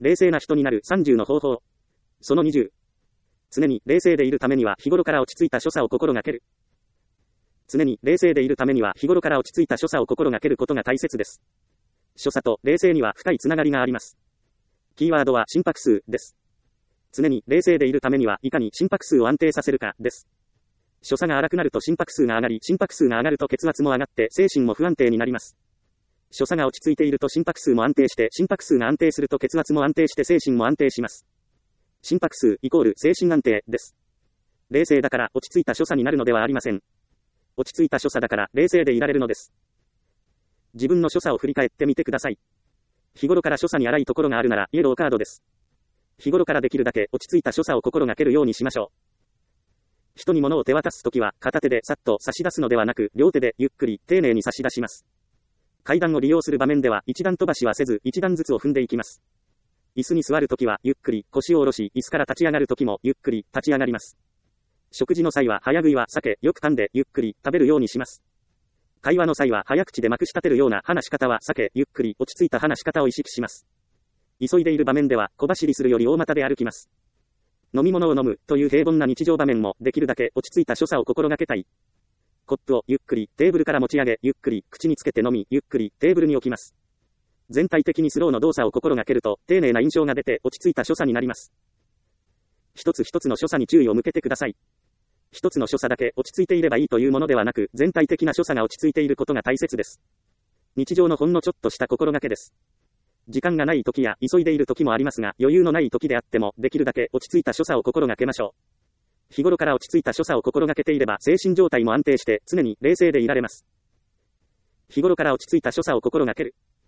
冷静な人になる30の方法。その20。常に冷静でいるためには日頃から落ち着いた所作を心がける。常に冷静でいるためには日頃から落ち着いた所作を心がけることが大切です。所作と冷静には深いつながりがあります。キーワードは心拍数です。常に冷静でいるためにはいかに心拍数を安定させるかです。所作が荒くなると心拍数が上がり、心拍数が上がると血圧も上がって精神も不安定になります。所作が落ち着いていると心拍数も安定して、心拍数が安定すると血圧も安定して精神も安定します。心拍数イコール精神安定です。冷静だから落ち着いた所作になるのではありません。落ち着いた所作だから冷静でいられるのです。自分の所作を振り返ってみてください。日頃から所作に荒いところがあるならイエローカードです。日頃からできるだけ落ち着いた所作を心がけるようにしましょう。人に物を手渡すときは片手でさっと差し出すのではなく、両手でゆっくり丁寧に差し出します。階段を利用する場面では一段飛ばしはせず一段ずつを踏んでいきます。椅子に座るときはゆっくり腰を下ろし、椅子から立ち上がるときもゆっくり立ち上がります。食事の際は早食いは避け、よく噛んでゆっくり食べるようにします。会話の際は早口でまくし立てるような話し方は避け、ゆっくり落ち着いた話し方を意識します。急いでいる場面では小走りするより大股で歩きます。飲み物を飲むという平凡な日常場面もできるだけ落ち着いた所作を心がけたい。コップをゆっくりテーブルから持ち上げ、ゆっくり口につけて飲み、ゆっくりテーブルに置きます。全体的にスローの動作を心がけると丁寧な印象が出て落ち着いた所作になります。一つ一つの所作に注意を向けてください。一つの所作だけ落ち着いていればいいというものではなく、全体的な所作が落ち着いていることが大切です。日常のほんのちょっとした心がけです。時間がない時や急いでいる時もありますが、余裕のない時であってもできるだけ落ち着いた所作を心がけましょう。日頃から落ち着いた所作を心がけていれば精神状態も安定して常に冷静でいられます。日頃から落ち着いた所作を心がける。